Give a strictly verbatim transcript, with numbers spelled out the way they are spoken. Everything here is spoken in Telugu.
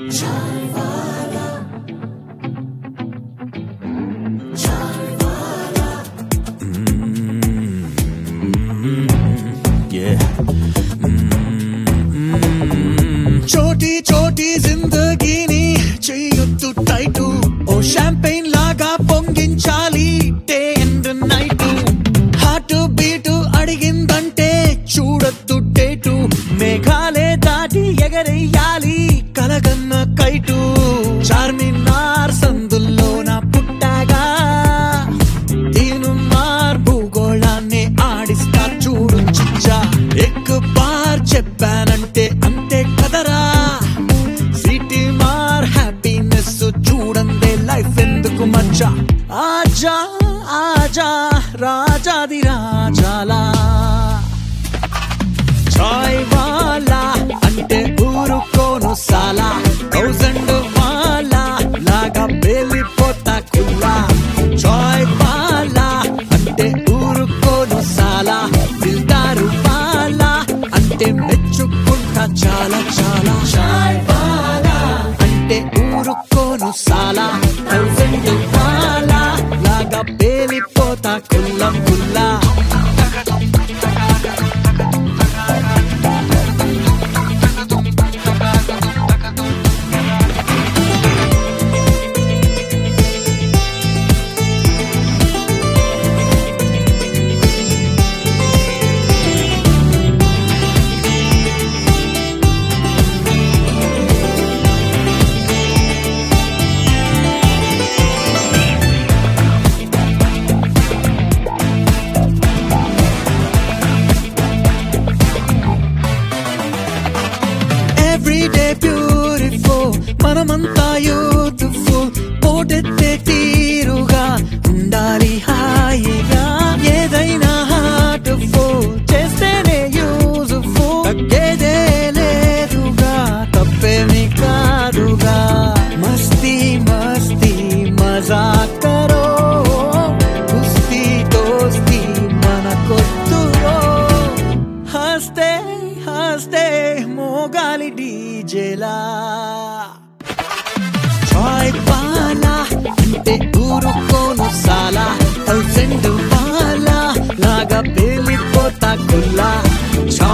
छोटी छोटी जिंदगी చేయొద్దు టైటు ఓ షాంపెయిన్ లాగా పొంగించాలి day and night heart beat అడిగిందంటే చూడొద్దు డేటు మేఘాలే దాటి ఎగరేయాలి కలగన్న కైటు చార్మినార్ సందుల్లో నా పుట్టాగా తీను మార్ భూగోళాన్ని ఆడిస్తా చూడు చిచ్చా ఎక్ బార్ చెప్పానంటే అంతే కదరా సిటీ మార్ హ్యాపీనెస్ చూడందే లైఫ్ ఎందుకు మచ్చా ఆజా ఆజా రాజాది రాజాలా చాయ్ వాలా అంటే ఊరుకోను సాలా థౌసండ్ వాలా లాగా వెళ్ళిపోతా కుల్లా చాయ్ వాలా అంటే ఊరుకోను సాలా దిల్దారు వాలా అంటే మెచ్చుకుంటా చాలా చాలా చాయ్ వాలా అంటే ఊరుకోను సాలా థౌసండ్ వాలా లాగా వెళ్ళిపోతా కుల్లం కుల్లా Everyday beautiful మనమంతా యూత్ఫుల్ పోటెత్తే తీరుగా ఉండాలి హాయిగా ఏదైనా హార్ట్ఫుల్ చేస్తేనే యూజ్ఫుల్ తగ్గేదే లేదుగా తప్పేమీ కాదుగా మస్తీ మస్తీ మజా కరో కుస్తీ దోస్తీ మనకొద్దురో హస్తే హస్తే మోగాలి డీజేలా చాయ్ వాలా అంటే ఊరుకోను సాలా థౌసండ్ వాలా లాగా వెళ్ళిపోతా కుల్లా